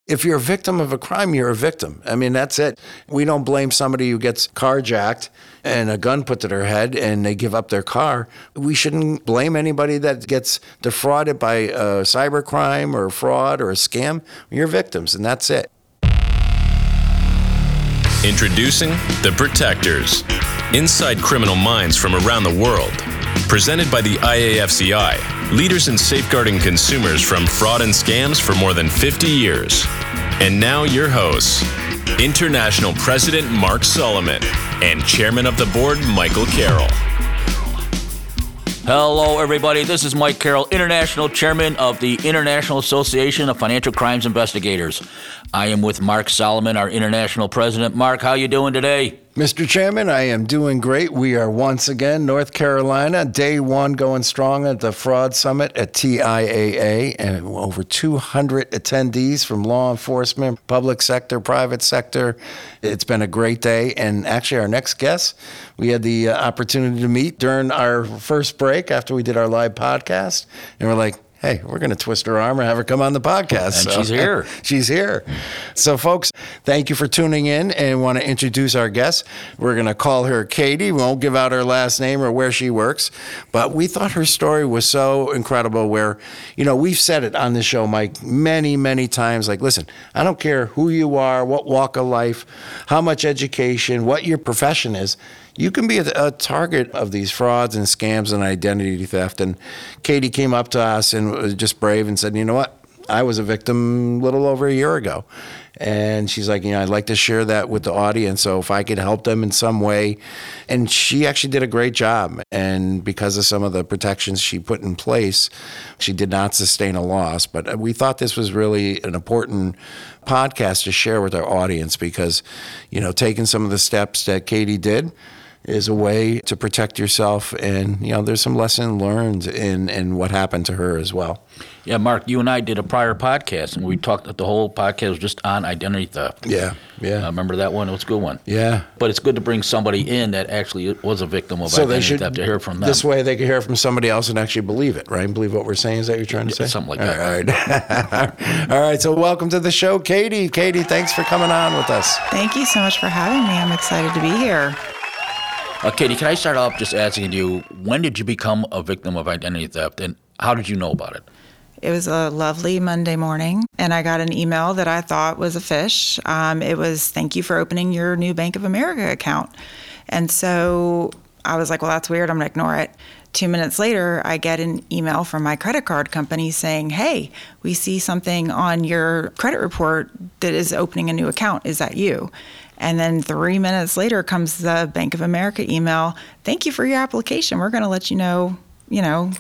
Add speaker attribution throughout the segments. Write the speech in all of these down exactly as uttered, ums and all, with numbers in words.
Speaker 1: If you're a victim of a crime, you're a victim. I mean, that's it. We don't blame somebody who gets carjacked and a gun put to their head and they give up their car. We shouldn't blame anybody that gets defrauded by a cybercrime or fraud or a scam. You're victims, and that's it.
Speaker 2: Introducing The Protectors, inside criminal minds from around the world. Presented by the I A F C I, leaders in safeguarding consumers from fraud and scams for more than fifty years. And now your hosts, International President Mark Solomon and Chairman of the Board Michael Carroll.
Speaker 3: Hello, everybody. This is Mike Carroll, International Chairman of the International Association of Financial Crimes Investigators. I am with Mark Solomon, our International President. Mark, how you doing today?
Speaker 1: Mister Chairman, I am doing great. We are once again North Carolina, day one going strong at the Fraud Summit at T I A A, and over two hundred attendees from law enforcement, public sector, private sector. It's been a great day, and actually our next guest, we had the uh, opportunity to meet during our first break after we did our live podcast, and we're like, hey, we're going to twist her arm and have her come on the podcast.
Speaker 3: And
Speaker 1: so,
Speaker 3: she's here.
Speaker 1: She's here. So, folks, thank you for tuning in, and want to introduce our guest. We're going to call her Katie. We won't give out her last name or where she works, but we thought her story was so incredible where, you know, we've said it on the show, Mike, many, many times, like, listen, I don't care who you are, what walk of life, how much education, what your profession is. You can be a, a target of these frauds and scams and identity theft. And Katie came up to us and was just brave and said, you know what? I was a victim a little over a year ago. And she's like, you know, I'd like to share that with the audience. So if I could help them in some way. And she actually did a great job. And because of some of the protections she put in place, she did not sustain a loss. But we thought this was really an important podcast to share with our audience because, you know, taking some of the steps that Katie did is a way to protect yourself. And, you know, there's some lesson learned in, in what happened to her as well.
Speaker 3: Yeah, Mark, you and I did a prior podcast, and we talked, the whole podcast was just on identity theft.
Speaker 1: Yeah, yeah.
Speaker 3: Uh, remember that one? It was a good one.
Speaker 1: Yeah.
Speaker 3: But it's good to bring somebody in that actually was a victim of
Speaker 1: so
Speaker 3: identity
Speaker 1: they should,
Speaker 3: theft to hear from them.
Speaker 1: This way they can hear from somebody else and actually believe it, right? Believe what we're saying. Is that what you're trying to say?
Speaker 3: Yeah, something like
Speaker 1: All
Speaker 3: that.
Speaker 1: right. All right, so welcome to the show, Katie. Katie, thanks for coming on with us.
Speaker 4: Thank you so much for having me. I'm excited to be here.
Speaker 3: Uh, Katie, can I start off just asking you, when did you become a victim of identity theft, and how did you know about it?
Speaker 4: It was a lovely Monday morning, and I got an email that I thought was a fish. Um, it was, thank you for opening your new Bank of America account. And so I was like, well, that's weird. I'm going to ignore it. Two minutes later, I get an email from my credit card company saying, hey, we see something on your credit report that is opening a new account. Is that you? And then three minutes later comes the Bank of America email. Thank you for your application. We're going to let you know, you know.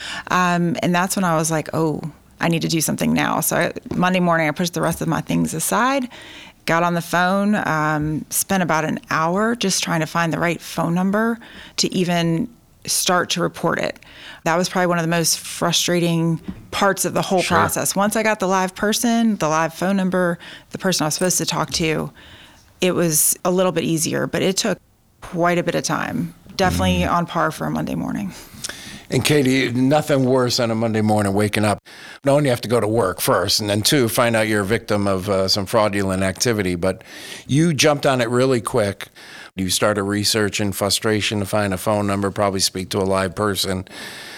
Speaker 4: Um, and that's when I was like, oh, I need to do something now. So I, Monday morning, I pushed the rest of my things aside, got on the phone, um, spent about an hour just trying to find the right phone number to even start to report it. That was probably one of the most frustrating parts of the whole
Speaker 1: Sure.
Speaker 4: process. Once I got the live person, the live phone number, the person I was supposed to talk to, it was a little bit easier, but it took quite a bit of time. Definitely mm. on par for a Monday morning.
Speaker 1: And Katie, nothing worse on a Monday morning waking up, knowing you have to go to work first, and then two, find out you're a victim of uh, some fraudulent activity. But you jumped on it really quick. You started researching frustration to find a phone number, probably speak to a live person.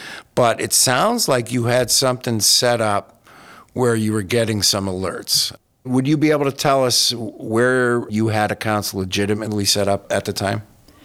Speaker 1: But it sounds like you had something set up where you were getting some alerts. Would you be able to tell us where you had accounts legitimately set up at the time?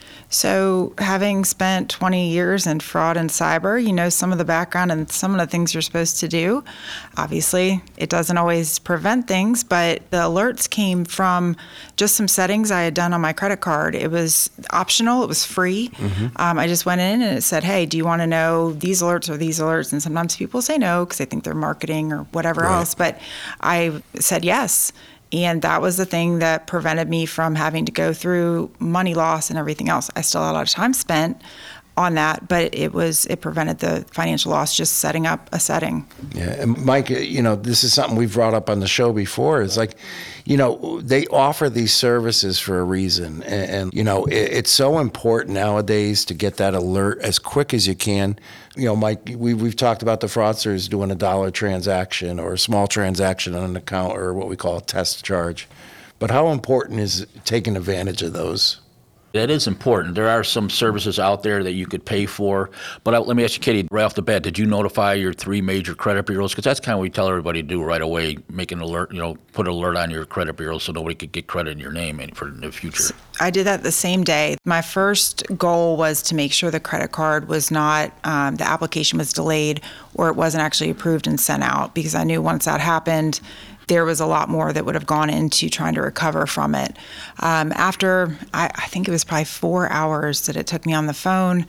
Speaker 4: So having spent twenty years in fraud and cyber, you know some of the background and some of the things you're supposed to do. Obviously, it doesn't always prevent things, but the alerts came from just some settings I had done on my credit card. It was optional. It was free. Mm-hmm. Um, I just went in and it said, hey, do you want to know these alerts or these alerts? And sometimes people say no because they think they're marketing or whatever right. else. But I said yes. And that was the thing that prevented me from having to go through money loss and everything else. I still had a lot of time spent, on that, but it was it prevented the financial loss just setting up a setting.
Speaker 1: Yeah, and Mike, you know, this is something we've brought up on the show before. It's like, you know, they offer these services for a reason, and, and you know, it, it's so important nowadays to get that alert as quick as you can. You know, Mike, we we've talked about the fraudsters doing a dollar transaction or a small transaction on an account or what we call a test charge, but how important is taking advantage of those?
Speaker 3: That is important. There are some services out there that you could pay for. But I, let me ask you, Katie, right off the bat, did you notify your three major credit bureaus? Because that's kind of what we tell everybody to do right away, make an alert, you know, put an alert on your credit bureau so nobody could get credit in your name for the future.
Speaker 4: I did that the same day. My first goal was to make sure the credit card was not, um, the application was delayed or it wasn't actually approved and sent out, because I knew once that happened, there was a lot more that would have gone into trying to recover from it. Um, after, I, I think it was probably four hours that it took me on the phone,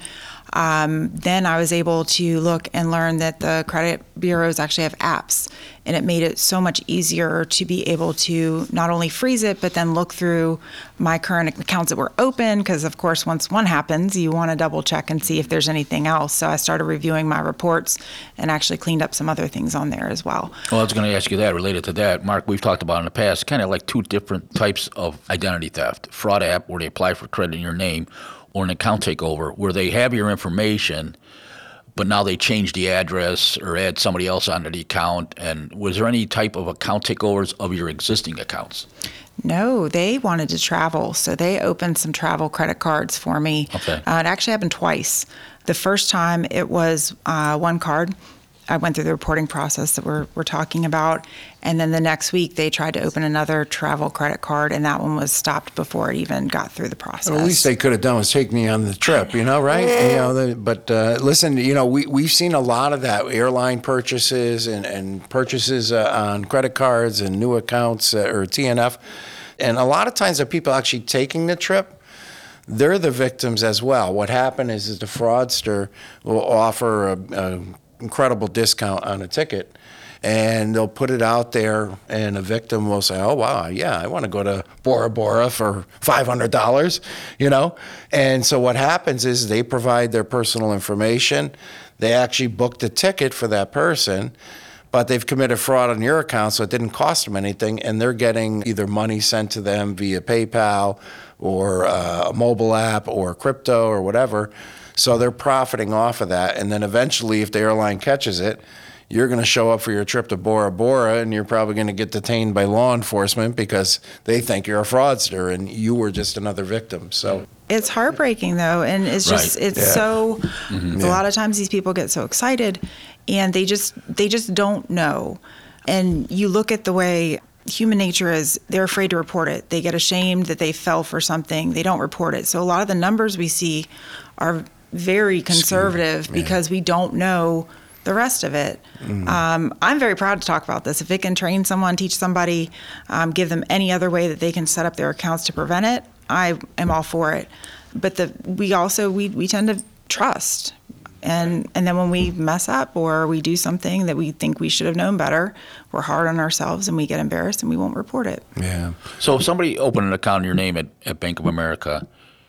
Speaker 4: um, then I was able to look and learn that the credit bureaus actually have apps, and it made it so much easier to be able to not only freeze it, but then look through my current accounts that were open, because of course, once one happens, you want to double check and see if there's anything else. So I started reviewing my reports and actually cleaned up some other things on there as well.
Speaker 3: Well, I was going to ask you that, related to that. Mark, we've talked about in the past, kind of like two different types of identity theft. Fraud app, where they apply for credit in your name, or an account takeover, where they have your information, but now they change the address or add somebody else onto the account. And was there any type of account takeovers of your existing accounts?
Speaker 4: No, they wanted to travel, so they opened some travel credit cards for me.
Speaker 3: Okay.
Speaker 4: Uh, it actually happened twice. The first time it was uh, one card. I went through the reporting process that we're, we're talking about, and then the next week they tried to open another travel credit card, and that one was stopped before it even got through the process.
Speaker 1: Well, at least they could have done was take me on the trip, you know, right? You know, the, but uh, listen, you know, we we've seen a lot of that, airline purchases and and purchases uh, on credit cards and new accounts uh, or T N F, and a lot of times the people actually taking the trip, they're the victims as well. What happened is, is the fraudster will offer a, a incredible discount on a ticket, and they'll put it out there, and a victim will say, oh, wow, yeah, I want to go to Bora Bora for five hundred dollars, you know? And so what happens is they provide their personal information. They actually booked a ticket for that person, but they've committed fraud on your account, so it didn't cost them anything, and they're getting either money sent to them via PayPal or uh, a mobile app or crypto or whatever. So they're profiting off of that. And then eventually, if the airline catches it, you're going to show up for your trip to Bora Bora, and you're probably going to get detained by law enforcement because they think you're a fraudster and you were just another victim. So
Speaker 4: it's heartbreaking, though, and it's just
Speaker 3: Right.
Speaker 4: it's
Speaker 1: Yeah.
Speaker 4: so.
Speaker 3: Mm-hmm.
Speaker 4: A lot of times these people get so excited, and they just they just don't know. And you look at the way human nature is, they're afraid to report it. They get ashamed that they fell for something. They don't report it. So a lot of the numbers we see are very conservative because we don't know the rest of it. Mm-hmm. Um, I'm very proud to talk about this. If it can train someone, teach somebody, um, give them any other way that they can set up their accounts to prevent it, I am all for it. But the we also, we, we tend to trust. And and then when we mess up or we do something that we think we should have known better, we're hard on ourselves and we get embarrassed and we won't report it.
Speaker 1: yeah.
Speaker 3: So if somebody opened an account in your name at, at Bank of America,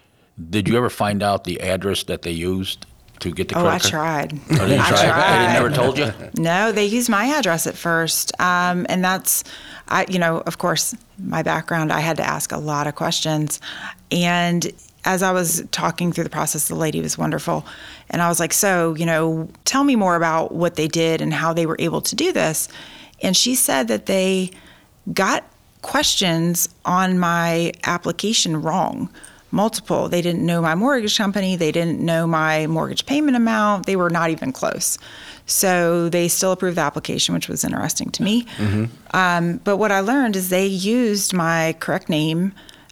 Speaker 3: did you ever find out the address that they used to get the
Speaker 4: Oh,
Speaker 3: credit
Speaker 4: I
Speaker 3: card?
Speaker 4: tried.
Speaker 3: Oh, did you
Speaker 4: I
Speaker 3: try?
Speaker 4: tried.
Speaker 3: They never told you?
Speaker 4: No, they used my address at first. Um, and that's, I, you know, of course, my background, I had to ask a lot of questions. And as I was talking through the process, the lady was wonderful. And I was like, so, you know, tell me more about what they did and how they were able to do this. And she said that they got questions on my application wrong. Multiple. They didn't know my mortgage company. They didn't know my mortgage payment amount. They were not even close. So they still approved the application, which was interesting to me. Mm-hmm. Um, but what I learned is they used my correct name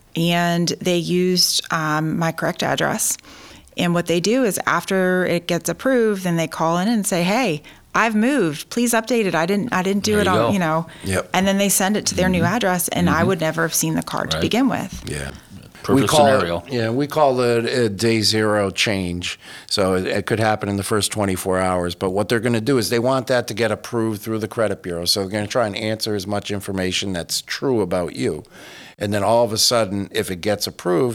Speaker 4: and they used um, my correct address. And what they do is after it gets approved, then they call in and say, hey, I've moved. Please update it. I didn't I didn't do
Speaker 3: There
Speaker 4: it
Speaker 3: you
Speaker 4: on,
Speaker 3: go.
Speaker 4: you know.
Speaker 1: Yep.
Speaker 4: And then they send it to their new address, and I would never have seen the card to
Speaker 3: Right.
Speaker 4: begin with.
Speaker 1: Yeah.
Speaker 3: Perfect
Speaker 1: we call
Speaker 3: scenario.
Speaker 1: It, yeah, we call it a day zero change. So it, it could happen in the first twenty-four hours. But what they're going to do is they want that to get approved through the credit bureau. So they're going to try and answer as much information that's true about you. And then all of a sudden, if it gets approved,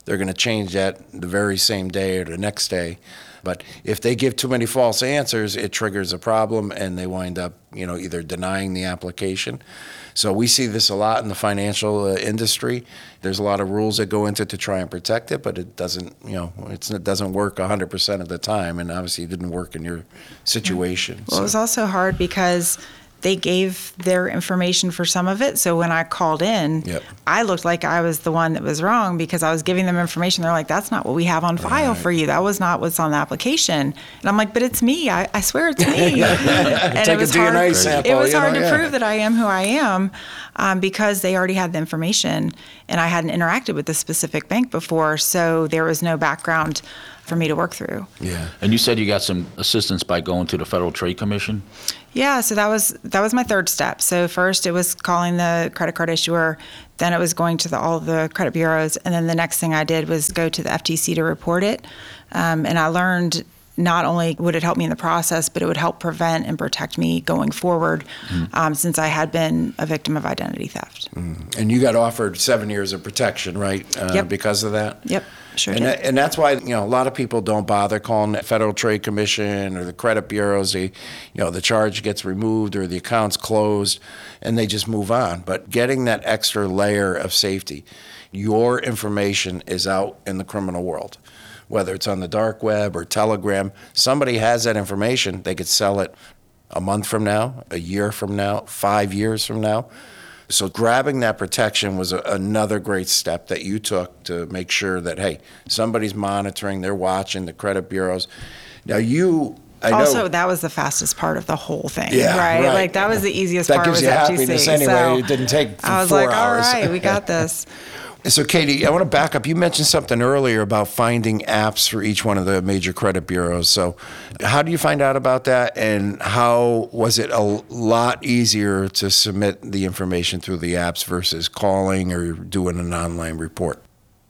Speaker 1: they're going to change that the very same day or the next day. But if they give too many false answers, it triggers a problem, and they wind up, you know, either denying the application. So we see this a lot in the financial uh, industry. There's a lot of rules that go into it to try and protect it, but it doesn't, you know, it's, it doesn't work one hundred percent of the time, and obviously it didn't work in your situation.
Speaker 4: Well,
Speaker 1: so.
Speaker 4: It was also hard because they gave their information for some of it. So when I called in,
Speaker 1: Yep.
Speaker 4: I looked like I was the one that was wrong because I was giving them information. They're like, that's not what we have on file
Speaker 1: Right.
Speaker 4: for you. That was not what's on the application. And I'm like, but it's me. I, I swear it's me. And
Speaker 1: Take
Speaker 4: it was
Speaker 1: a D N A
Speaker 4: hard,
Speaker 1: sample,
Speaker 4: it was
Speaker 1: you
Speaker 4: hard
Speaker 1: know,
Speaker 4: to
Speaker 1: yeah.
Speaker 4: prove that I am who I am um, because they already had the information and I hadn't interacted with this specific bank before. So there was no background for me to work through.
Speaker 1: Yeah.
Speaker 3: And you said you got some assistance by going to the Federal Trade Commission?
Speaker 4: Yeah, so that was that was my third step. So first it was calling the credit card issuer, then it was going to the, all the credit bureaus, and then the next thing I did was go to the F T C to report it. Um, and I learned not only would it help me in the process, but it would help prevent and protect me going forward mm. um, since I had been a victim of identity theft.
Speaker 1: Mm. And you got offered seven years of protection, right? Uh,
Speaker 4: Yep.
Speaker 1: Because of that?
Speaker 4: Yep, sure
Speaker 1: and
Speaker 4: did.
Speaker 1: that, and that's why, you know, a lot of people don't bother calling the Federal Trade Commission or the credit bureaus. They, you know, the charge gets removed or the account's closed, and they just move on. But getting that extra layer of safety, your information is out in the criminal world. Whether it's on the dark web or Telegram, somebody has that information. They could sell it a month from now, a year from now, five years from now. So grabbing that protection was a, another great step that you took to make sure that, hey, somebody's monitoring, they're watching the credit bureaus. Now you, I know.
Speaker 4: Also, that was the fastest part of the whole thing,
Speaker 1: Yeah,
Speaker 4: right?
Speaker 1: right.
Speaker 4: Like that was the easiest
Speaker 1: That
Speaker 4: part
Speaker 1: gives
Speaker 4: was
Speaker 1: you
Speaker 4: F T C.
Speaker 1: happiness anyway.
Speaker 4: So
Speaker 1: It didn't take
Speaker 4: I was
Speaker 1: four
Speaker 4: like,
Speaker 1: hours.
Speaker 4: all right, we got this.
Speaker 1: So, Katie, I want to back up. You mentioned something earlier about finding apps for each one of the major credit bureaus. So, how do you find out about that, and how was it a lot easier to submit the information through the apps versus calling or doing an online report?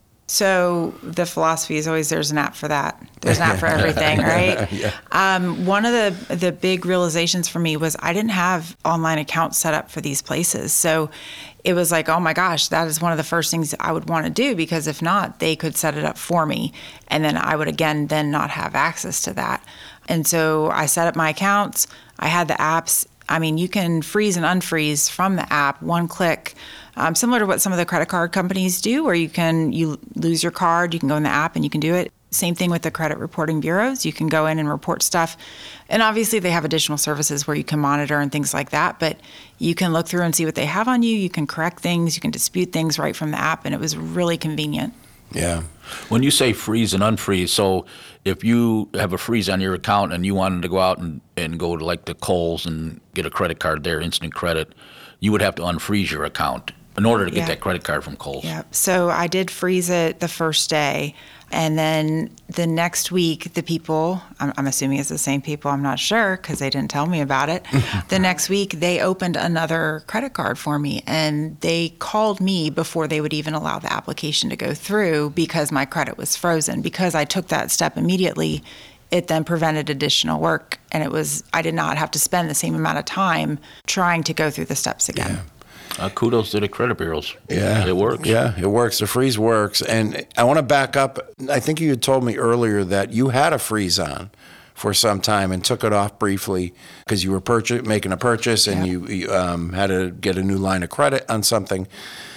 Speaker 4: So the philosophy is always there's an app for that. There's an app for everything, right?
Speaker 1: Yeah.
Speaker 4: Um, one of the the big realizations for me was I didn't have online accounts set up for these places. So it was like, oh my gosh, that is one of the first things I would want to do, because if not, they could set it up for me. And then I would, again, then not have access to that. And so I set up my accounts. I had the apps. I mean, you can freeze and unfreeze from the app, one click. Um, similar to what some of the credit card companies do, where you can you lose your card, you can go in the app and you can do it. Same thing with the credit reporting bureaus. You can go in and report stuff. And obviously they have additional services where you can monitor and things like that, but you can look through and see what they have on you. You can correct things, you can dispute things right from the app, and it was really convenient.
Speaker 1: Yeah.
Speaker 3: When you say freeze and unfreeze, so if you have a freeze on your account and you wanted to go out and, and go to like the Kohl's and get a credit card there, instant credit, you would have to unfreeze your account in order to get
Speaker 4: Yeah.
Speaker 3: that credit card from Kohl's.
Speaker 4: Yeah. So I did freeze it the first day. And then the next week, the people, I'm, I'm assuming it's the same people, I'm not sure because they didn't tell me about it. The next week, they opened another credit card for me, and they called me before they would even allow the application to go through because my credit was frozen. Because I took that step immediately, it then prevented additional work. And it was, I did not have to spend the same amount of time trying to go through the steps again.
Speaker 1: Yeah.
Speaker 3: Uh, kudos to the credit bureaus.
Speaker 1: Yeah.
Speaker 3: It works.
Speaker 1: Yeah, it works. The freeze works. And I want to back up. I think you had told me earlier that you had a freeze on for some time and took it off briefly because you were purchase, making a purchase and
Speaker 4: Yeah.
Speaker 1: you, you um, had to get a new line of credit on something.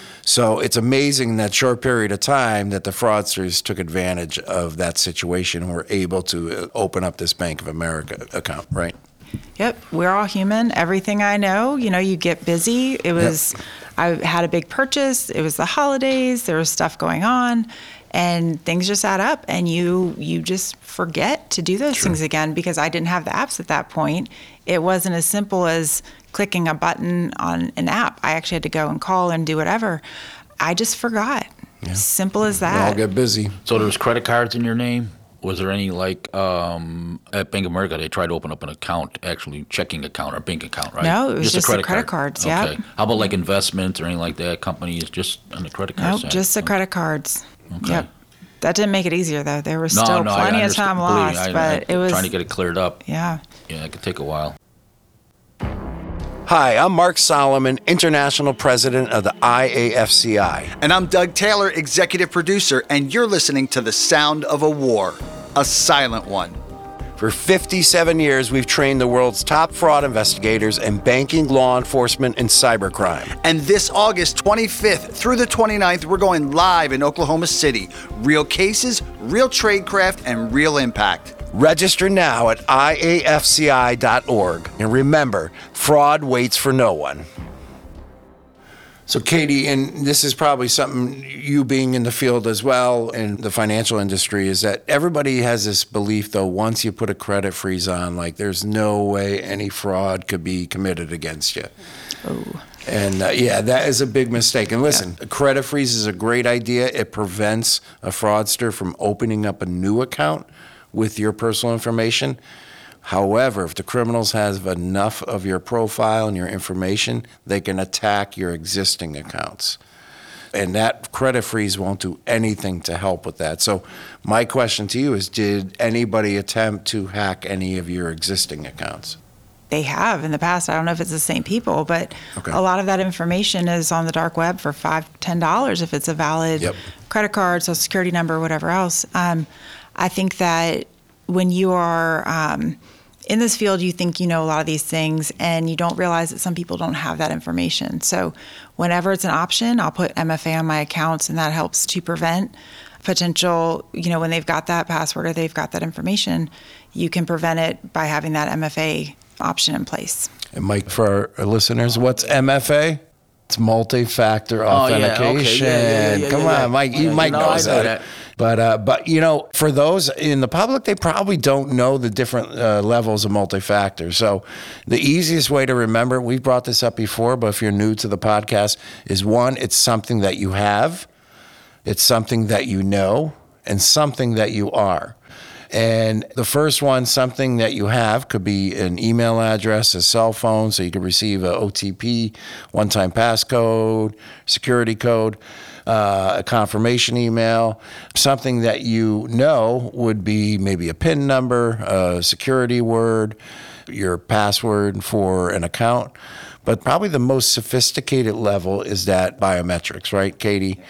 Speaker 1: So it's amazing that short period of time that the fraudsters took advantage of that situation and were able to open up this Bank of America account, right?
Speaker 4: Yep, we're all human. Everything I know, you know, you get busy. It was, yep. I had a big purchase. It was the holidays. There was stuff going on, and things just add up, and you you just forget to do those
Speaker 1: True.
Speaker 4: things again because I didn't have the apps at that point. It wasn't as simple as clicking a button on an app. I actually had to go and call and do whatever. I just forgot.
Speaker 1: Yeah.
Speaker 4: Simple as
Speaker 1: We all
Speaker 4: that.
Speaker 1: get busy.
Speaker 3: So there was credit cards in your name? Was there any, like, um, at Bank of America, they tried to open up an account, actually checking account or bank account, right?
Speaker 4: No, it was just the
Speaker 3: credit
Speaker 4: credit
Speaker 3: card.
Speaker 4: cards, yeah.
Speaker 3: Okay. How about, like, investments or anything like that? Companies just on the credit card
Speaker 4: Nope,
Speaker 3: side?
Speaker 4: just the credit cards.
Speaker 3: Okay.
Speaker 4: Yep. That didn't make it easier, though. There was
Speaker 3: No,
Speaker 4: still
Speaker 3: no, I
Speaker 4: plenty of
Speaker 3: understand
Speaker 4: time
Speaker 3: completely.
Speaker 4: lost,
Speaker 3: I-
Speaker 4: but
Speaker 3: I-
Speaker 4: it was
Speaker 3: trying to get it cleared up.
Speaker 4: Yeah.
Speaker 3: Yeah, it could take a while.
Speaker 1: Hi, I'm Mark Solomon, International President of the I A F C I.
Speaker 5: And I'm Doug Taylor, Executive Producer, and you're listening to The Sound of a War, a silent one.
Speaker 1: For fifty-seven years, we've trained the world's top fraud investigators in banking, law enforcement, and cybercrime.
Speaker 5: And this August twenty-fifth through the twenty-ninth, we're going live in Oklahoma City. Real cases, real tradecraft, and real impact.
Speaker 1: Register now at I A F C I dot org. And remember, fraud waits for no one. So, Katie, and this is probably something you being in the field as well in the financial industry, is that everybody has this belief, though, once you put a credit freeze on, like there's no way any fraud could be committed against you.
Speaker 4: Oh.
Speaker 1: And uh, yeah, that is a big mistake. And listen, yeah. a credit freeze is a great idea. It prevents a fraudster from opening up a new account with your personal information. However, if the criminals have enough of your profile and your information, they can attack your existing accounts. And that credit freeze won't do anything to help with that. So my question to you is, did anybody attempt to hack any of your existing accounts?
Speaker 4: They have in the past. I don't know if it's the same people, but
Speaker 1: okay.
Speaker 4: a lot of that information is on the dark web for five dollars, ten dollars if it's a valid
Speaker 1: yep.
Speaker 4: credit card, social security number, whatever else. Um, I think that when you are um, in this field, you think you know a lot of these things, and you don't realize that some people don't have that information. So whenever it's an option, I'll put M F A on my accounts, and that helps to prevent potential, you know, when they've got that password or they've got that information, you can prevent it by having that M F A option in place.
Speaker 1: And Mike, for our listeners, what's M F A? It's multi-factor authentication.
Speaker 3: Oh, yeah, okay. yeah, yeah, yeah,
Speaker 1: Come
Speaker 3: yeah, yeah.
Speaker 1: on, Mike, you
Speaker 3: yeah,
Speaker 1: Mike
Speaker 3: you know,
Speaker 1: knows
Speaker 3: I know
Speaker 1: that.
Speaker 3: that.
Speaker 1: But, uh, but you know, for those in the public, they probably don't know the different uh, levels of multi-factor. So the easiest way to remember, we've brought this up before, but if you're new to the podcast, is one, it's something that you have, it's something that you know, and something that you are. And the first one, something that you have, could be an email address, a cell phone, so you could receive a O T P, one-time passcode, security code, uh, a confirmation email. Something that you know would be maybe a PIN number, a security word, your password for an account. But probably the most sophisticated level is that biometrics, right, Katie?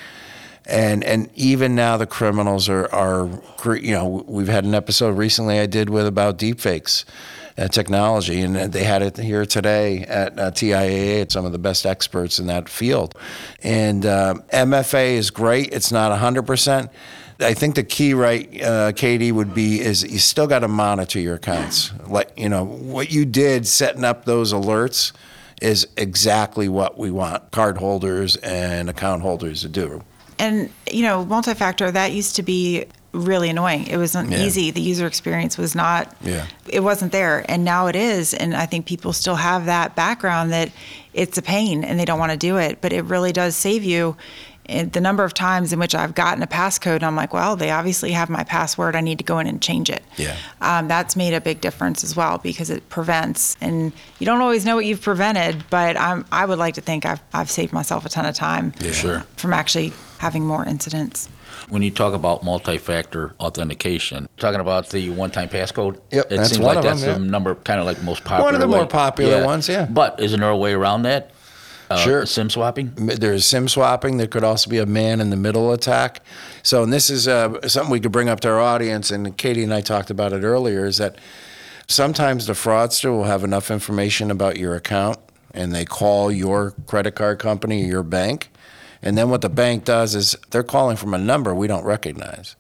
Speaker 1: And and even now the criminals are, are, you know, we've had an episode recently I did with about deepfakes uh, technology, and they had it here today at uh, T I A A. It's some of the best experts in that field. And uh, M F A is great. It's not one hundred percent. I think the key, right, uh, Katie, would be is you still got to monitor your accounts. Like, you know, what you did setting up those alerts is exactly what we want card holders and account holders to do.
Speaker 4: And, you know, multi-factor, that used to be really annoying. It wasn't
Speaker 1: Yeah.
Speaker 4: easy. The user experience was not,
Speaker 1: Yeah.
Speaker 4: it wasn't there. And now it is. And I think people still have that background that it's a pain and they don't want to do it. But it really does save you. And the number of times in which I've gotten a passcode, and I'm like, well, they obviously have my password. I need to go in and change it.
Speaker 1: Yeah.
Speaker 4: Um, that's made a big difference as well because it prevents. And you don't always know what you've prevented, but I'm, I would like to think I've, I've saved myself a ton of time
Speaker 3: Yeah. Sure.
Speaker 4: from actually having more incidents.
Speaker 3: When you talk about multi-factor authentication, talking about the one-time passcode,
Speaker 1: Yep,
Speaker 3: it
Speaker 1: that's
Speaker 3: seems
Speaker 1: one
Speaker 3: like
Speaker 1: of them,
Speaker 3: that's
Speaker 1: yeah.
Speaker 3: the number kind of like most popular.
Speaker 1: One of the more
Speaker 3: way.
Speaker 1: popular ones, yeah.
Speaker 3: But isn't there a way around that? Uh,
Speaker 1: Sure.
Speaker 3: SIM swapping?
Speaker 1: There's SIM swapping. There could also be a man-in-the-middle attack. So, and this is uh, something we could bring up to our audience, and Katie and I talked about it earlier, is that sometimes the fraudster will have enough information about your account, and they call your credit card company or your bank, and then what the bank does is they're calling from a number we don't recognize.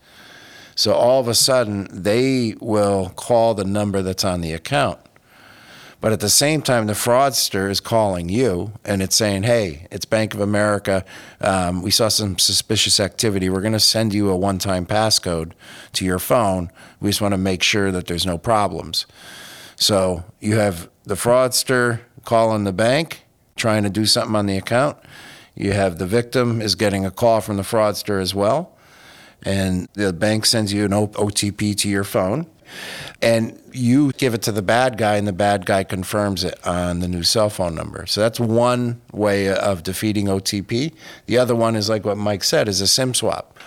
Speaker 1: So all of a sudden, they will call the number that's on the account. But at the same time, the fraudster is calling you, and it's saying, hey, it's Bank of America. Um, we saw some suspicious activity. We're going to send you a one-time passcode to your phone. We just want to make sure that there's no problems. So you have the fraudster calling the bank, trying to do something on the account. You have the victim is getting a call from the fraudster as well. And the bank sends you an O T P to your phone. And you give it to the bad guy, and the bad guy confirms it on the new cell phone number. So that's one way of defeating O T P. The other one is like what Mike said, is a SIM swap.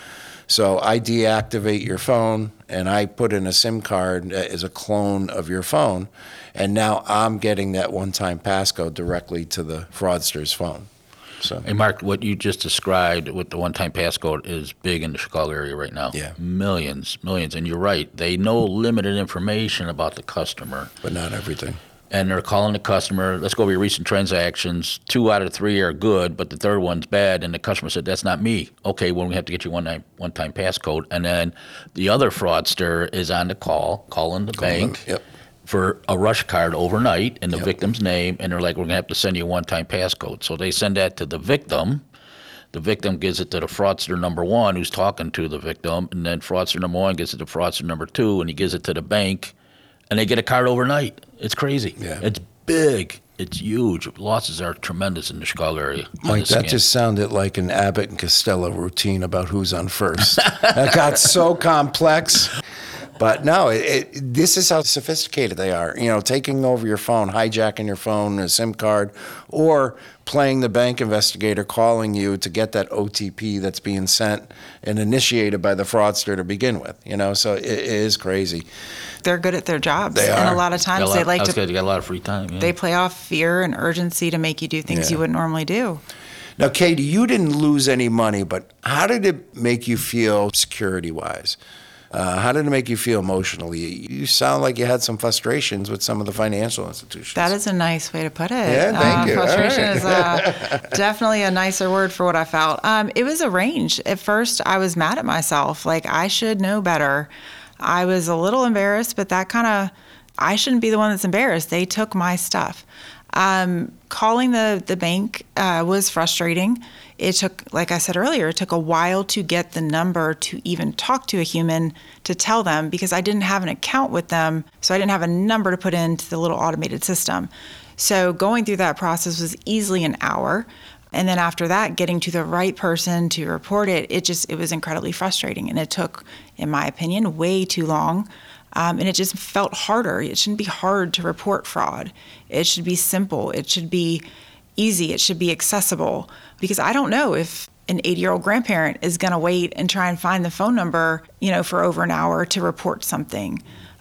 Speaker 1: So I deactivate your phone and I put in a SIM card as a clone of your phone. And now I'm getting that one-time passcode directly to the fraudster's phone. So,
Speaker 3: Hey, Mark, what you just described with the one-time passcode is big in the Chicago area right now.
Speaker 1: Yeah.
Speaker 3: Millions, millions. And you're right. They know limited information about the customer.
Speaker 1: but not everything.
Speaker 3: And they're calling the customer, let's go over your recent transactions. Two out of three are good, but the third one's bad. And the customer said, that's not me. Okay, well, we have to get you one time, one-time passcode. And then the other fraudster is on the call, calling the bank.
Speaker 1: Yep.
Speaker 3: For a rush card overnight in the
Speaker 1: Yep.
Speaker 3: victim's name, and they're like, we're going to have to send you a one-time passcode. So they send that to the victim. The victim gives it to the fraudster number one who's talking to the victim, and then fraudster number one gives it to fraudster number two, and he gives it to the bank, and they get a card overnight. It's crazy.
Speaker 1: Yeah.
Speaker 3: It's big. It's huge. Losses are tremendous in the Chicago area. on
Speaker 1: Mike,
Speaker 3: this
Speaker 1: that
Speaker 3: scam.
Speaker 1: just sounded like an Abbott and Costello routine about who's on first. That got so complex. But no, it, it, this is how sophisticated they are. You know, taking over your phone, hijacking your phone, a SIM card, or playing the bank investigator, calling you to get that O T P that's being sent and initiated by the fraudster to begin with. You know, so it, it is crazy.
Speaker 4: They're good at their jobs.
Speaker 1: They
Speaker 4: And
Speaker 1: are.
Speaker 4: a lot of
Speaker 3: Got a
Speaker 4: times
Speaker 3: lot-
Speaker 4: they like
Speaker 3: I was
Speaker 4: to,
Speaker 3: gonna- they got a lot of free time. Yeah.
Speaker 4: they play off fear and urgency to make you do things
Speaker 1: Yeah.
Speaker 4: you wouldn't normally do.
Speaker 1: Now, Katie, you didn't lose any money, but how did it make you feel security-wise? Uh, how did it make you feel emotionally? You sound like you had some frustrations with some of the financial institutions.
Speaker 4: That is a nice way to put it.
Speaker 1: Yeah, thank
Speaker 4: uh,
Speaker 1: you. All
Speaker 4: Frustration
Speaker 1: right.
Speaker 4: is uh, definitely a nicer word for what I felt. Um, it was a range. At first, I was mad at myself. Like, I should know better. I was a little embarrassed, but that kind of, I shouldn't be the one that's embarrassed. They took my stuff. Um, calling the, the bank uh, was frustrating. It took, like I said earlier, it took a while to get the number to even talk to a human to tell them, because I didn't have an account with them, so I didn't have a number to put into the little automated system. So going through that process was easily an hour. And then after that, getting to the right person to report it, it just, it was incredibly frustrating. And it took, in my opinion, way too long. Um, and it just felt harder. It shouldn't be hard to report fraud. It should be simple. It should be easy. It should be accessible. Because I don't know if an eighty-year-old grandparent is going to wait and try and find the phone number, you know, for over an hour to report something.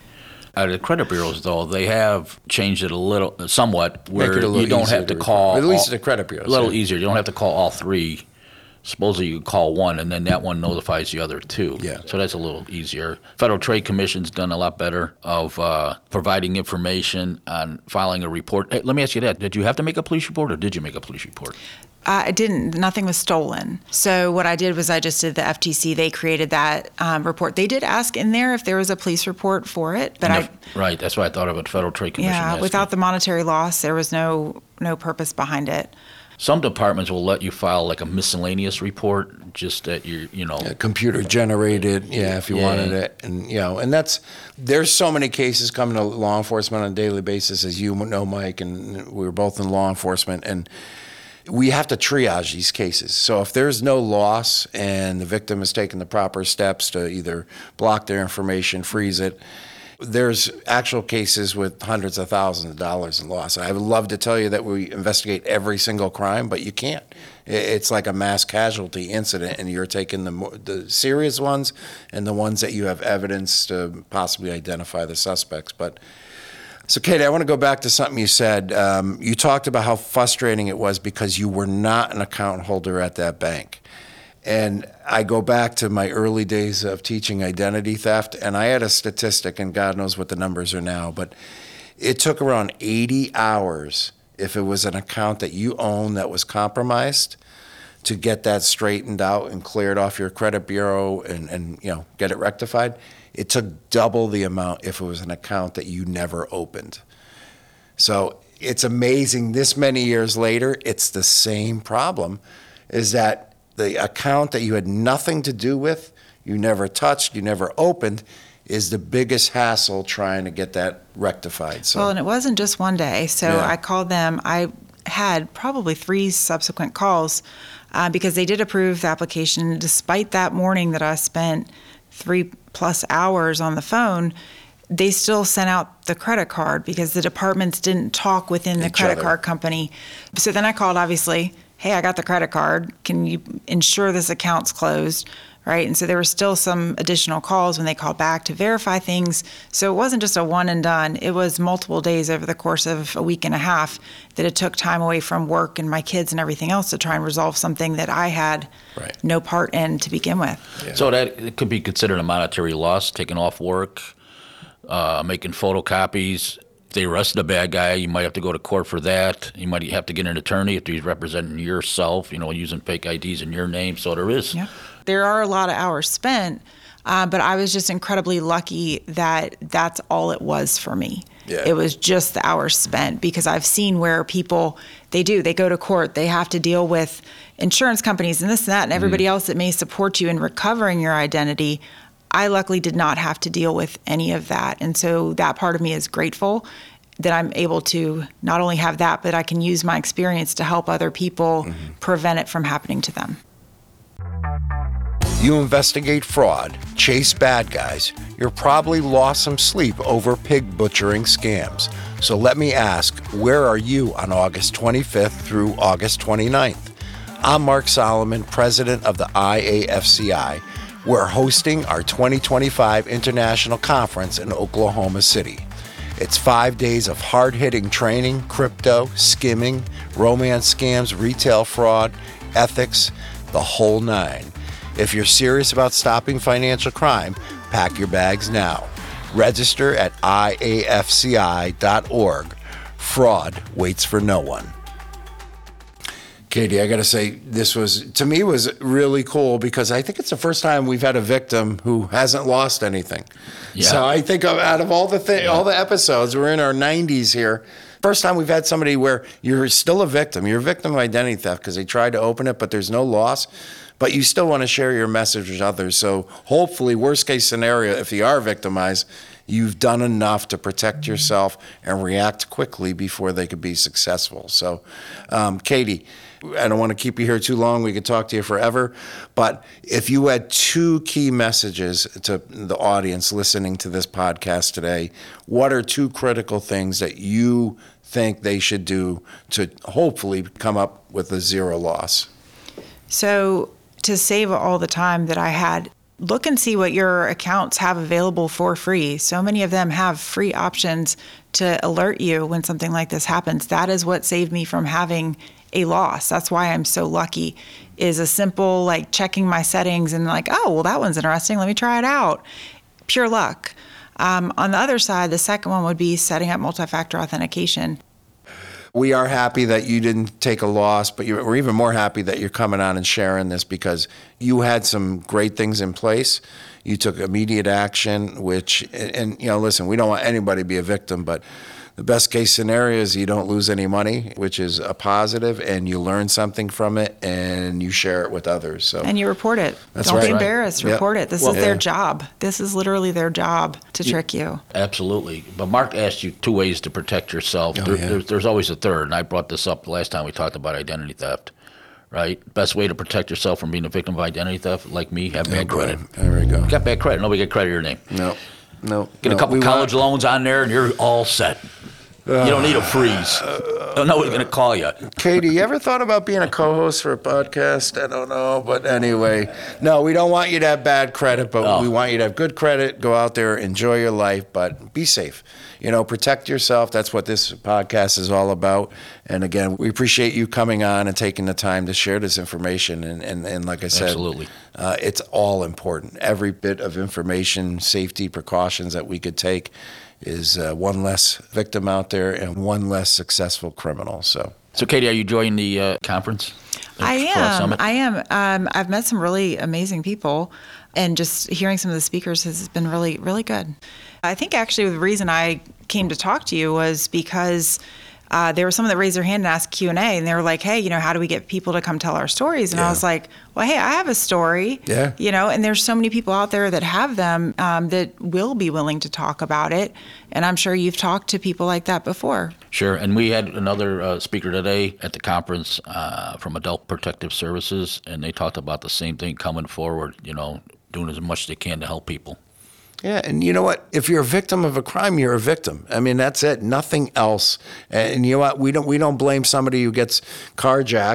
Speaker 3: Uh, the credit bureaus, though, they have changed it a little, somewhat,
Speaker 1: Make
Speaker 3: where
Speaker 1: it a little
Speaker 3: you don't
Speaker 1: easier
Speaker 3: have to
Speaker 1: to
Speaker 3: call.
Speaker 1: report. At least
Speaker 3: all-
Speaker 1: the credit bureaus,
Speaker 3: A little
Speaker 1: yeah.
Speaker 3: easier. You don't have to call all three. Supposedly you call one, and then that one notifies the other two.
Speaker 1: Yeah.
Speaker 3: So that's a little easier. Federal Trade Commission's done a lot better of uh, providing information on filing a report. Hey, let me ask you that. Did you have to make a police report, or did you make a police report?
Speaker 4: Uh, I didn't. Nothing was stolen. So what I did was I just did the F T C. They created that um, report. They did ask in there if there was a police report for it, but I,
Speaker 3: Right, that's what I thought about Federal Trade Commission.
Speaker 4: yeah,
Speaker 3: asking.
Speaker 4: without the monetary loss, there was no no purpose behind it.
Speaker 3: Some departments will let you file like a miscellaneous report, just that you you know.
Speaker 1: Computer generated, yeah, if you
Speaker 3: Yeah.
Speaker 1: wanted it. And, you know, and that's, there's so many cases coming to law enforcement on a daily basis, as you know, Mike, and we were both in law enforcement, and we have to triage these cases. So if there's no loss and the victim has taken the proper steps to either block their information, freeze it, there's actual cases with hundreds of thousands of dollars in loss. I would love to tell you that we investigate every single crime, but you can't. I- It's like a mass casualty incident, and you're taking the mo- the serious ones and the ones that you have evidence to possibly identify the suspects. But so, Katie, I want to go back to something you said. Um, you talked about how frustrating it was because you were not an account holder at that bank. And I go back to my early days of teaching identity theft, and I had a statistic, and God knows what the numbers are now, but it took around eighty hours if it was an account that you own that was compromised to get that straightened out and cleared off your credit bureau and, and you know, get it rectified. It took double the amount if it was an account that you never opened. So it's amazing, this many years later, it's the same problem, is that the account that you had nothing to do with, you never touched, you never opened, is the biggest hassle trying to get that rectified. So
Speaker 4: Well, and it wasn't just one day. So
Speaker 1: Yeah.
Speaker 4: I called them. I had probably three subsequent calls uh, because they did approve the application. Despite that morning that I spent three plus hours on the phone, they still sent out the credit card because the departments didn't talk within the
Speaker 1: Each
Speaker 4: credit
Speaker 1: other.
Speaker 4: card company. So then I called, obviously, hey, I got the credit card. Can you ensure this account's closed? right? And so there were still some additional calls when they called back to verify things. So it wasn't just a one and done. It was multiple days over the course of a week and a half that it took time away from work and my kids and everything else to try and resolve something that I had
Speaker 1: Right.
Speaker 4: no part in to begin with.
Speaker 3: So that it could be considered a monetary loss, taking off work, uh, making photocopies. If they arrested a bad guy, you might have to go to court for that. You might have to get an attorney if he's representing yourself, you know, using fake I Ds in your name. So there is.
Speaker 4: Yeah. There are a lot of hours spent, uh, but I was just incredibly lucky that that's all it was for me.
Speaker 1: Yeah.
Speaker 4: It was just the hours spent, because I've seen where people, they do, they go to court, they have to deal with insurance companies and this and that and everybody else that may support you in recovering your identity. I luckily did not have to deal with any of that. And so that part of me is grateful that I'm able to not only have that, but I can use my experience to help other people mm-hmm. prevent it from happening to them.
Speaker 1: You investigate fraud, chase bad guys, you're probably lost some sleep over pig butchering scams. So let me ask, where are you on August twenty-fifth through August twenty-ninth? I'm Mark Solomon, president of the I A F C I. We're hosting our twenty twenty-five International Conference in Oklahoma City. It's five days of hard-hitting training, crypto, skimming, romance scams, retail fraud, ethics, the whole nine. If you're serious about stopping financial crime, pack your bags now. Register at I A F C I dot org. Fraud waits for no one. Katie, I got to say, this was, to me, was really cool because I think it's the first time we've had a victim who hasn't lost anything.
Speaker 3: Yeah.
Speaker 1: So I think of, out of all the thi-
Speaker 3: Yeah.
Speaker 1: all the episodes, we're in our nineties here. First time we've had somebody where you're still a victim. You're a victim of identity theft because they tried to open it, but there's no loss. But you still want to share your message with others. So hopefully, worst case scenario, if you are victimized, you've done enough to protect yourself and react quickly before they could be successful. So, um, Katie, I don't want to keep you here too long. We could talk to you forever. But if you had two key messages to the audience listening to this podcast today, what are two critical things that you think they should do to hopefully come up with a zero loss?
Speaker 4: So to save all the time that I had, look and see what your accounts have available for free. So many of them have free options to alert you when something like this happens. That is what saved me from having a loss. That's why I'm so lucky, is a simple like checking my settings and like, oh, well, that one's interesting. Let me try it out. Pure luck. Um, on the other side, the second one would be setting up multi-factor authentication.
Speaker 1: We are happy that you didn't take a loss, but you're, we're even more happy that you're coming on and sharing this because you had some great things in place. You took immediate action, which, and, and you know, listen, we don't want anybody to be a victim, but the best case scenario is you don't lose any money, which is a positive, and you learn something from it and you share it with others. So
Speaker 4: and you report it.
Speaker 1: That's
Speaker 4: don't
Speaker 1: right.
Speaker 4: be embarrassed.
Speaker 1: Yep.
Speaker 4: Report it. This
Speaker 1: Well,
Speaker 4: is their
Speaker 1: yeah.
Speaker 4: job. This is literally their job to trick you.
Speaker 3: Absolutely. But Mark asked you two ways to protect yourself.
Speaker 1: Oh,
Speaker 3: there,
Speaker 1: yeah.
Speaker 3: there's, there's always a third, and I brought this up the last time we talked about identity theft, right? Best way to protect yourself from being a victim of identity theft, like me, have bad
Speaker 1: Oh,
Speaker 3: credit.
Speaker 1: boy. There we go.
Speaker 3: Got bad credit. Nobody get credit to your name.
Speaker 1: No, no.
Speaker 3: Get
Speaker 1: no.
Speaker 3: a couple
Speaker 1: We
Speaker 3: college
Speaker 1: want-
Speaker 3: loans on there, and you're all set. You don't need a freeze. Don't know who's going to call you.
Speaker 1: Katie, you ever thought about being a co-host for a podcast? I don't know, but anyway, no, we don't want you to have bad credit, but
Speaker 3: No.
Speaker 1: we want you to have good credit. Go out there, enjoy your life, but be safe. You know, protect yourself. That's what this podcast is all about. And again, we appreciate you coming on and taking the time to share this information. And, and, and like I said,
Speaker 3: Absolutely.
Speaker 1: Uh, it's all important. Every bit of information, safety precautions that we could take is uh, one less victim out there and one less successful criminal. So.
Speaker 3: So, Katie, are you joining the uh, conference?
Speaker 4: I
Speaker 3: Fraud
Speaker 4: am.
Speaker 3: Summit?
Speaker 4: I am. Um, I've met some really amazing people, and just hearing some of the speakers has been really, really good. I think actually the reason I came to talk to you was because uh, there was someone that raised their hand and asked Q and A, and they were like, hey, you know, how do we get people to come tell our stories? And
Speaker 1: Yeah.
Speaker 4: I was like, well, hey, I have a story.
Speaker 1: Yeah.
Speaker 4: You know, and there's so many people out there that have them um, that will be willing to talk about it. And I'm sure you've talked to people like that before.
Speaker 3: Sure. And we had another uh, speaker today at the conference uh, from Adult Protective Services, and they talked about the same thing, coming forward, you know, doing as much as they can to help people.
Speaker 1: Yeah, and you know what? If you're a victim of a crime, you're a victim. I mean, that's it. Nothing else. And you know what? We don't we don't blame somebody who gets carjacked.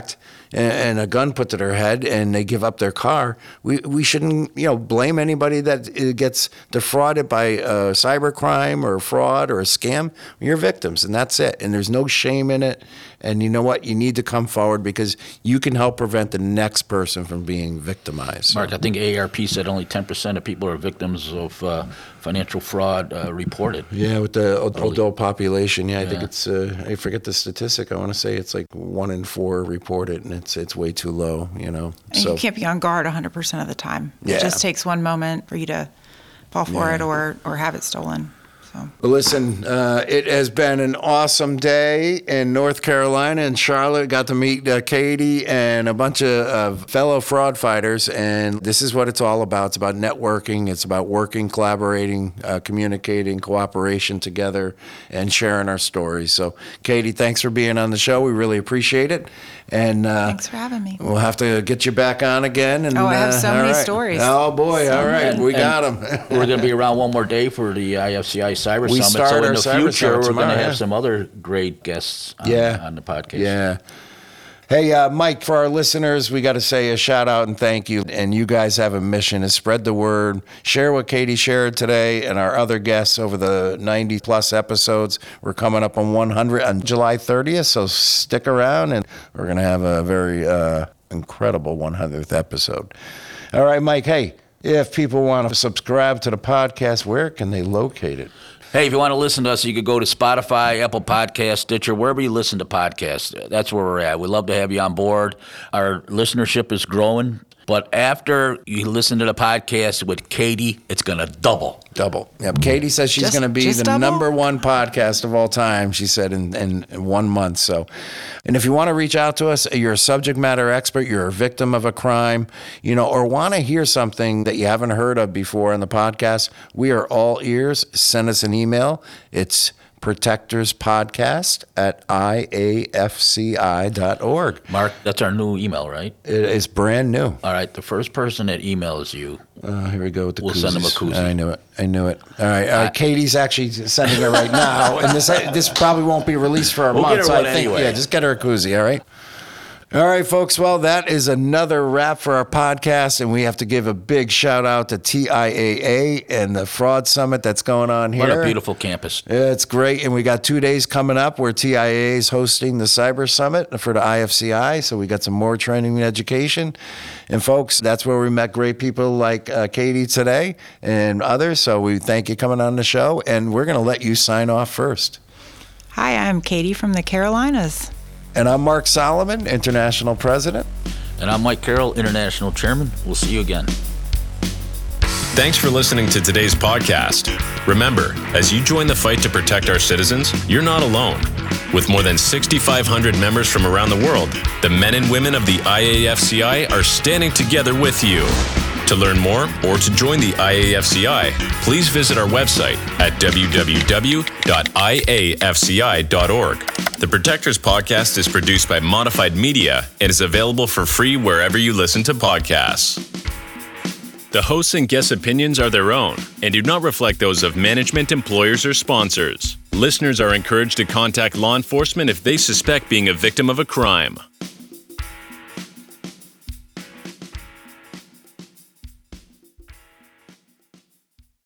Speaker 1: and, and a gun put to their head and they give up their car, we, we shouldn't, you know, blame anybody that uh, gets defrauded by uh, cybercrime or fraud or a scam. You're victims, and that's it. And there's no shame in it. And you know what? You need to come forward because you can help prevent the next person from being victimized.
Speaker 3: Mark, I think A A R P said only ten percent of people are victims of uh, financial fraud uh, reported.
Speaker 1: Yeah, with the adult population, yeah, I
Speaker 3: Yeah.
Speaker 1: think it's, uh, I forget the statistic. I want to say it's like one in four reported, and it's it's way too low, you know.
Speaker 4: And you can't be on guard one hundred percent of the time.
Speaker 1: Yeah.
Speaker 4: It just takes one moment for you to fall for it or, or have it stolen. So.
Speaker 1: Well, listen, uh, it has been an awesome day in North Carolina and Charlotte. Got to meet uh, Katie and a bunch of uh, fellow fraud fighters, and this is what it's all about. It's about networking. It's about working, collaborating, uh, communicating, cooperation together, and sharing our stories. So, Katie, thanks for being on the show. We really appreciate it. And uh,
Speaker 4: Thanks for having me.
Speaker 1: we'll have to get you back on again. And,
Speaker 4: Oh, I have
Speaker 1: uh,
Speaker 4: so
Speaker 1: all
Speaker 4: many
Speaker 1: right.
Speaker 4: stories.
Speaker 1: Oh, boy.
Speaker 4: So
Speaker 1: all right.
Speaker 3: And-
Speaker 1: we got
Speaker 3: and
Speaker 1: them.
Speaker 3: We're going to be around one more day for the I F C I Cyber
Speaker 1: We
Speaker 3: Summit.
Speaker 1: start
Speaker 3: So in
Speaker 1: our
Speaker 3: the
Speaker 1: Cyber
Speaker 3: future,
Speaker 1: Summit
Speaker 3: we're going
Speaker 1: tomorrow,
Speaker 3: to have
Speaker 1: yeah.
Speaker 3: some other great guests on,
Speaker 1: Yeah.
Speaker 3: on the podcast.
Speaker 1: Yeah. Hey, uh, Mike, for our listeners, we got to say a shout out and thank you. And you guys have a mission to spread the word, share what Katie shared today and our other guests over the ninety plus episodes. We're coming up on one hundred on July thirtieth, so stick around and we're going to have a very uh, incredible one hundredth episode. All right, Mike, hey, if people want to subscribe to the podcast, where can they locate it?
Speaker 3: Hey, if you want to listen to us, you could go to Spotify, Apple Podcasts, Stitcher, wherever you listen to podcasts. That's where we're at. We'd love to have you on board. Our listenership is growing. But after you listen to the podcast with Katie, it's going to double.
Speaker 1: Double. Yep. Katie says she's
Speaker 4: Just-
Speaker 1: going to be
Speaker 4: just
Speaker 1: the
Speaker 4: double?
Speaker 1: number one podcast of all time, she said, in, in, in one month. So, and if you want to reach out to us, you're a subject matter expert, you're a victim of a crime, you know, or want to hear something that you haven't heard of before on the podcast, we are all ears. Send us an email. It's Protectors Podcast at I A F C I dot org.
Speaker 3: Mark, that's our new email, right?
Speaker 1: It is brand new.
Speaker 3: All right, the first person that emails you,
Speaker 1: Uh, here we go with the
Speaker 3: We'll send them a
Speaker 1: koozies.
Speaker 3: koozie.
Speaker 1: I knew it. I knew it. All right. Uh, Katie's actually sending it right now, and this this probably won't be released for a
Speaker 3: We'll
Speaker 1: month.
Speaker 3: get her
Speaker 1: so
Speaker 3: one
Speaker 1: I think,
Speaker 3: anyway.
Speaker 1: yeah, just get her a koozie. All right. All right, folks. Well, that is another wrap for our podcast, and we have to give a big shout out to T I A A and the Fraud Summit that's going on here.
Speaker 3: what a beautiful campus.
Speaker 1: Yeah, it's great. And we got two days coming up where T I A A is hosting the Cyber Summit for the I F C I. So we got some more training and education. And folks, that's where we met great people like uh, Katie today and others. So we thank you coming on the show. And we're going to let you sign off first.
Speaker 4: Hi, I'm Katie from the Carolinas.
Speaker 1: And I'm Mark Solomon, International President.
Speaker 3: And I'm Mike Carroll, International Chairman. We'll see you again.
Speaker 2: Thanks for listening to today's podcast. Remember, as you join the fight to protect our citizens, you're not alone. With more than six thousand five hundred members from around the world, the men and women of the I A F C I are standing together with you. To learn more or to join the I A F C I, please visit our website at w w w dot i a f c i dot org. The Protectors Podcast is produced by Modified Media and is available for free wherever you listen to podcasts. The hosts and guests' opinions are their own and do not reflect those of management, employers, or sponsors. Listeners are encouraged to contact law enforcement if they suspect being a victim of a crime.